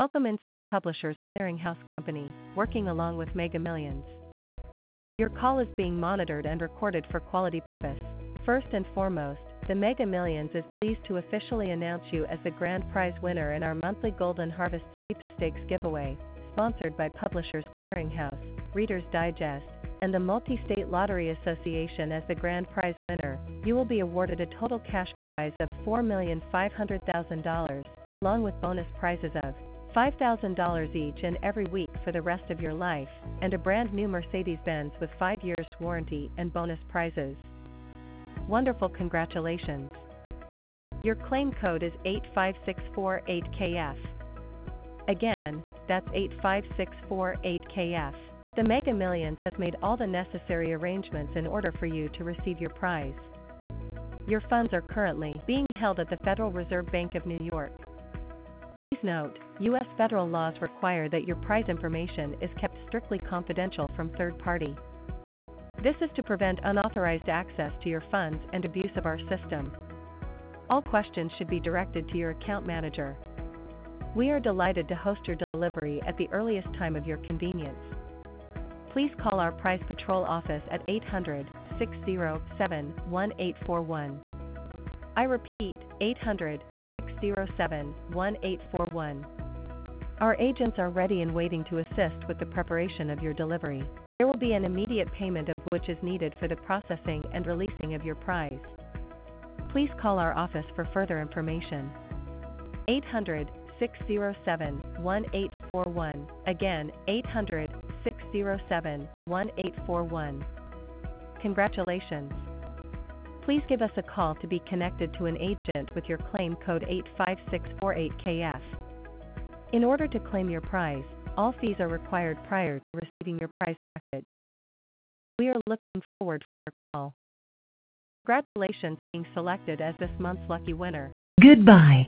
Welcome into Publishers Clearinghouse Company, working along with Mega Millions. Your call is being monitored and recorded for quality purpose. First and foremost, the Mega Millions is pleased to officially announce you as the grand prize winner in our monthly Golden Harvest Sweepstakes giveaway, sponsored by Publishers Clearinghouse, Reader's Digest, and the Multi-State Lottery Association. As the grand prize winner, you will be awarded a total cash prize of $4,500,000, along with bonus prizes of $5,000 each and every week for the rest of your life, and a brand new Mercedes-Benz with 5 years warranty and bonus prizes. Wonderful, congratulations! Your claim code is 85648KF. Again, that's 85648KF. The Mega Millions has made all the necessary arrangements in order for you to receive your prize. Your funds are currently being held at the Federal Reserve Bank of New York. Please note, U.S. federal laws require that your prize information is kept strictly confidential from third party. This is to prevent unauthorized access to your funds and abuse of our system. All questions should be directed to your account manager. We are delighted to host your delivery at the earliest time of your convenience. Please call our Prize Patrol office at 800-607-1841. I repeat, 800-607-1841. Our agents are ready and waiting to assist with the preparation of your delivery. There will be an immediate payment of which is needed for the processing and releasing of your prize. Please call our office for further information. 800-607-1841. Again, 800-607-1841. Congratulations! Please give us a call to be connected to an agent with your claim code 85648KF. In order to claim your prize, all fees are required prior to receiving your prize package. We are looking forward to your call. Congratulations being selected as this month's lucky winner. Goodbye.